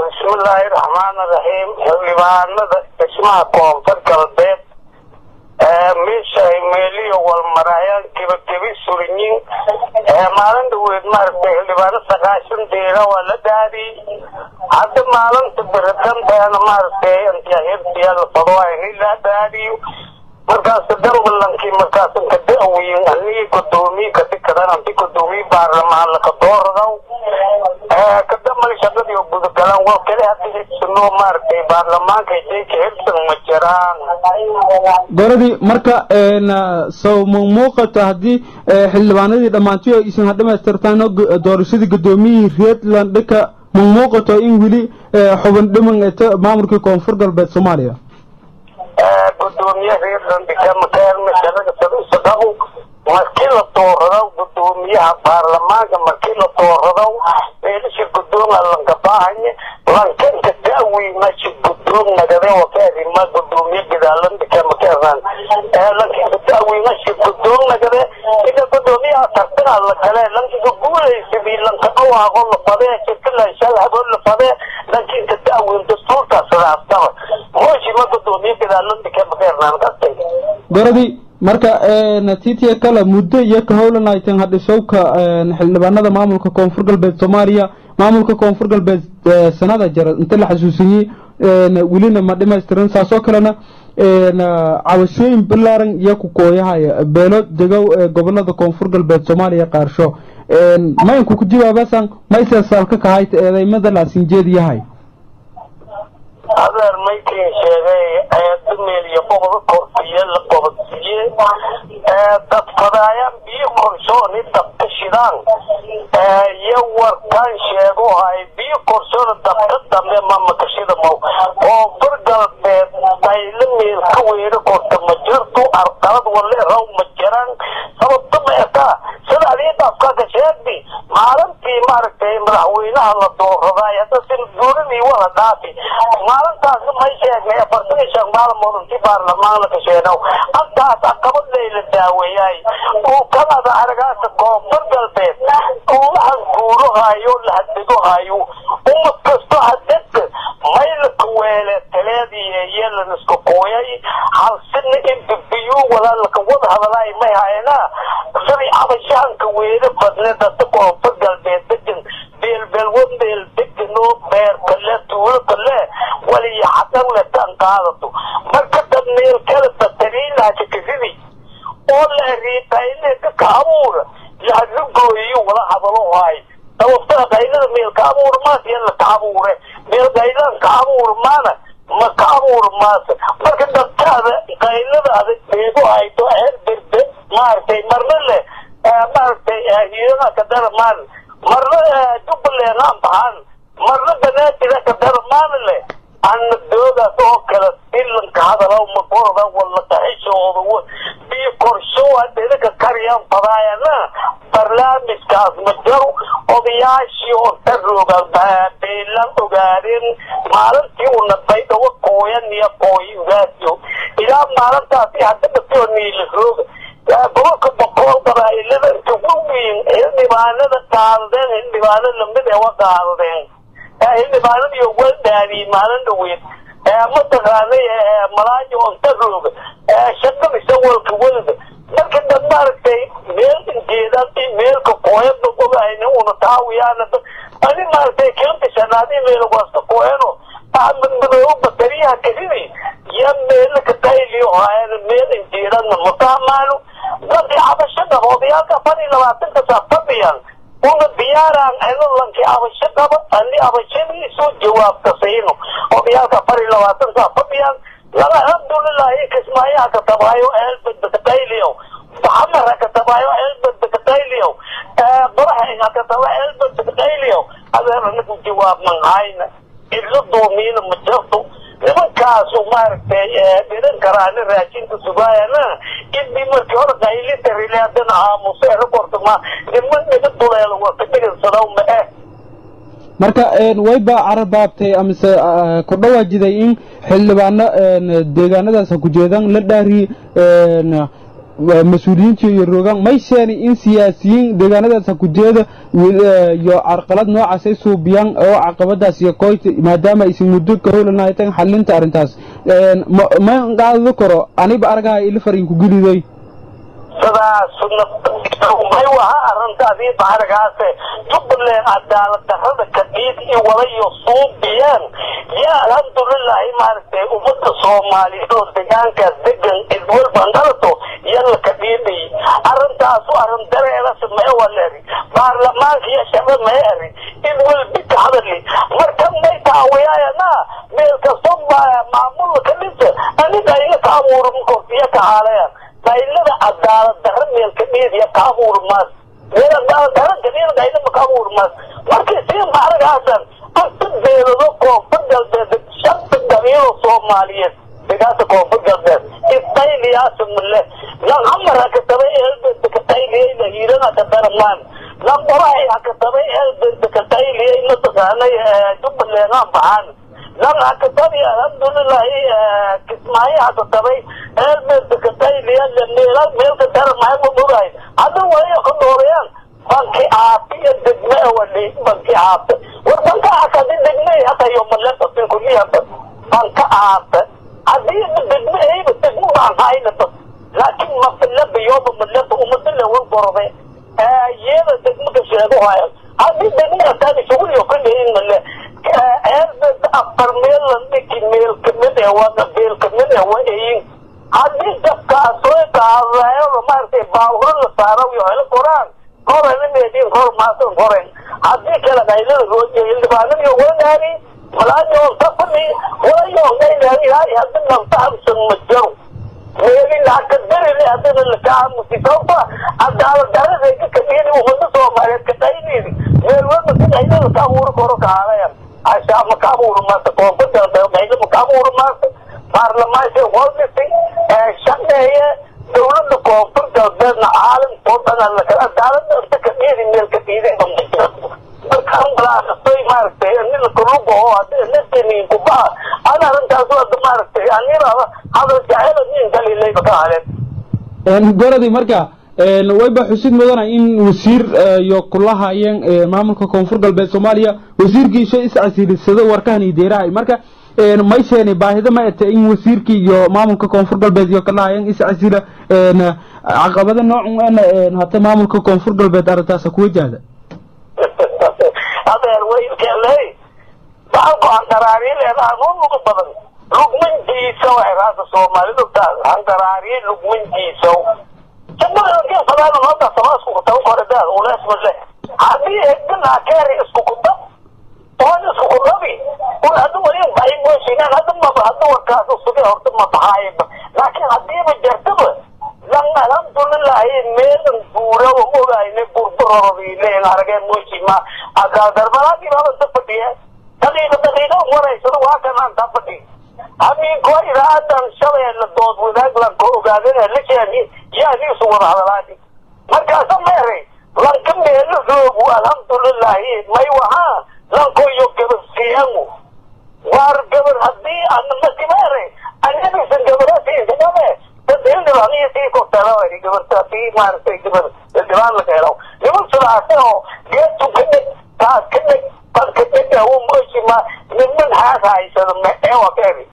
بسم الله الرحمن الرحيم حلبانada ismaha koonfur galbeed meesha meeliyo wal marayaan kibir surinyin maalinta weed maartay xilbaano saqaashan deera wala daadi hadda maalinta biradan baan maartay inta hirtiya la fadwaay la daadi markaas dambalanki markaas ka daawiin aniga gudoomiye ka tikadaan anti gudoomiye baarlamaan la ka doorado kadamay shaqadii oo budgalan waa kale hadii soo maartay baarlamaanka ay ka helsan ma jiraan goradii marka soo muuqato hadii xildhibaanadii dhamaantii ay isan dhameystirtaan doorashadii gudoomiye Redland dhaka muuqato in wili xubin dhiman maamulka koonfur galbeed Soomaaliya gudoomiye Redland kama kaalmo shaqada sadaqo markii la doorado gudoomiyaha baarlamaanka markii la doorado meesha gudoomiyaha la qabaahay lankan ka daawi meesha gudoomiyaha wakaadi ma gudoomiye gidaalan kama kaaran lankan ka daawi meesha gudoomiyaha ida gudoomiyaha tartana la kale lankan guuleysay lanka dhawaaqo la fadee kala shaqo la fadee lankan ka daawi dastuurka salaastaba mooshi ma gudoomiye gidaalan kama kaaran qastay goradii marka natiijada kala muddo iyo ka howlanaytan hadda showka xildhibaanada maamulka koonfur galbeed Soomaaliya maamulka koonfur galbeed sanada jar inta la xasuusiyay wilina ma dhameystiran saasoo kalena cabashooyin balaaran iyo ku kooyahay beelo degow gobolada koonfur galbeed Soomaaliya qaarsho ma in ku jawaabasan ma isa salka ka hayt eedaymada la sinjeed yahay هذا الميكين شيء دميل يقوم بكورتية لقوتية تفضايا بيكون شون تبتشران يور كان شيء هاي بيكون شون تبتدم لما مكشيد مو وفرقل بيلمي الكوير كورت مجرتو أرقاد ولا رو مجران سبب إتا سلالي تفقد شيء معلم في ماركتي مرحوينها للدور رضايا تسل دورني ولا دافي maalintaas ma sheegay fartay shaqaal mudanti baarlamaanka ka sheegaw antaas aqabad leeyla daaweeyay oo kala aragaas koonfur galbeed oo waxan guuro hayo la hadigo hayo ummad kasto hadad mayl kuweele teleediye yeelan isku qooyay hal sin intibiyo wala la wada hadalay ma hayna sidii abashanka weeyda badnada koonfur galbeed dadin beel wadeel degno beer kale tuulo kale wali xadan la tanqaado marka dadneel kala tatariina tikidi oo la riitayna ka kaamur la hadlooyo wala hadalo hay tawafta qaydada meel kaamur ma yalla kaamure meel qaydan kaamur maana ma kaamur maas marka dadkaada qaydada adag beego ay to birde maartay marle maartay iyada ka darmaan marle duble raambahan marle banaatida ka darmaan le أن الدولة توكل إلا كهذا لو مقرضا ولا تعيشوا بيكرشوا هذيك كريم فضايانا برنامج كاز مجرو وبيعيشي وتروا بيلان تجارين مالتي ونبيت وقويا يا قوي ذاتيو إذا مالت تأتي حتى بتوني الخروج بروك بقول ترى إلا تقومين اللي معنا التعارضين اللي معنا لما ده وتعارضين اللي معنا يقول داري معنا دوين متغاني ملاجي وانتظروا شكل يسوي الكولد لكن دمارتي ميل جيدان ميل كقوين بقول هنا ونتاوي أنا أنا مارتي كم تشنادي ميل واسط قوينه من بدو بطريقة كذي يوم ميل كتايليو هاي ميل جيدان متعاملوا بدي عبشنا هو بياك فني لو أنت تسافرين ومن بياران أنا لانك عبشنا أني عبشني سو جواب تسينه وبياك فني لو أنت تسافرين لا الحمد لله كسمايا كتبايو ألبد بكتايليو محمد كتبايو ألبد بكتايليو برهين كتبايو ألبد بكتايليو هذا نقول جواب من عين إذا دومين مجرد لمن كاسو مارتي بدن كراني راشين تسبايانا إني مركور قايلي تريلاتنا عاموسي ربورتما لمن نجد دوليل وقتك السلام marka wayba carabaabtay amse ku dhawaajiday in xildhibaano deegaanadaas ku jeedan la dhaari mas-uuliyiinta iyo rogan may sheeni in siyaasiyiin deegaanadaas ku jeeda iyo carqalad noocaas ay suubiyaan oo caqabadaas iyo qoyta maadaama aysan muddo ka howlanaayeen xalinta arintaas ma qaado karo aniba argaha ila farin ku giliday may waha arrintaadii bahargaase jubbaland cadaalad darrada kadhiid iyo walayo suubiyaan yaa alxamdulilaahi maaragtay ummadda soomaaliyeed oo deegaankaas degan idwalban dhalato yalla kadhiidhay arrintaasu arrin dareerasa mee waleri baarlamaanka iyo shacba mee eri idwalbi ka hadali marka may taawiyaayana meel kasto maamulka ka dhinta aniga ila ka abuuran kortiya ka haalayaan daylada cadaalad darra meelka dhiidiya ka abuurmaas meel cadaalad darra gadiina daylama ka abuurmaas markii sii maaragaasan anta beelado koonfur galbeed shanta qabiilo soomaaliyeed degaasa koonfur galbeed istayliyaasa mule lan hamar hakatabay eelbeedda ka tayliyayna hiirana ka daramaan lan qorahay hakatabay eelbeedda ka tayliyay mataqaanay jubbaland aan baxaan lan hakatabi alxamdulilaahi kismaayo hakatabay eelbeedda ka tayliya meelka daramahay ma mogahay hadda waya ka doorayaan banki aafi iyo degme wali banki aafi war banka aakadi degme hatayo malebasin kuliyaba banka aafi haddii degme ayba degmo baan haynaba laakiin mafilaba yoba maleba umadile wal gorode iyada degme ka sheego haya haddii degme hataani shuguliyo ka leeyin male eelbeed afar meel la dhiki meel kamid wada beel kamid waayin haddii dabkaasoo qaadayo maaragtay baawuro la saaro iyo helo qoraan korana meedin kor maasan koren haddii kala qaylada roojiyo ildibaanadiyo wanaani malaayoon tafani walayoon qaylaani haddii naftahamsan ma jaro meelin haka darile haddina lakaamusi sababta cadaalad darada ka kadhiini umada soomaaliyeed ka qayliidi meel walba si qaylada ka abuuro koro ka haalayan ashaa ma ka abuuro maasa koonfur galbeed qaylo ma ka abuuro maasa baarlamaanka waldhisay shaqeeye dawladda koonfur galbeedna caalamkoo dhan cadaalada inta ka dhiidi meel ka dhiiday markaan balaasoy maaragtay nila kaluga oo nadaniin kubaha ana arrintaas wada maaragtay aniraada hadal jacayla nin kalilayba ka haleen goradi marka wayba xusid mudana in wasiir iyo kulahayeen maamulka koonfur galbeed Soomaaliya wasiirkiisa iscasilisada warkaan ideerahay marka may sheeni baahida ma ete in wasiirkii iyo maamulka koonfur galbeed iyo kalahayeen iscasila caqabada noocan hata maamulka koonfur galbeed arrintaas ku wajahda adeer way keenay baalku aan qaraariin leedahay ugu badan lugmantiisa waxay raasa Soomaalidu aan qaraariin lugmantiisa jabada ka fadlan wada samaasku ku taw qoradaa oo lees male hadii hedna kaari isku kutab oo isku kutabi oo hadu wali bay moosina hadu ma hadu warkaas suuqay horta ma bahaayib laakiin hadii ma jartaba lan alhamdulillah meelan buura oo ogaayne burburoobiile aragay moosima aga darbalaadi baba tafadiya daqiiqo wareysado waa kanaan tafadi amin ko iraadan shalay la dood wadaag lan ko ogaadana la jeeni yaani soo wada hadalaadi markaas meeray lan ka meelo joogu alhamdulillah may waha lan ko yo gabsiyamu war gabar hadii aan ma timaare anaga san gabarasi intabe tadin dhaliya tii ko talaaway gabarta tii maartay gabar dibaan la keeno gabar sulaasoo geetu ka kadib oo moosima min haas haysan ma ee waa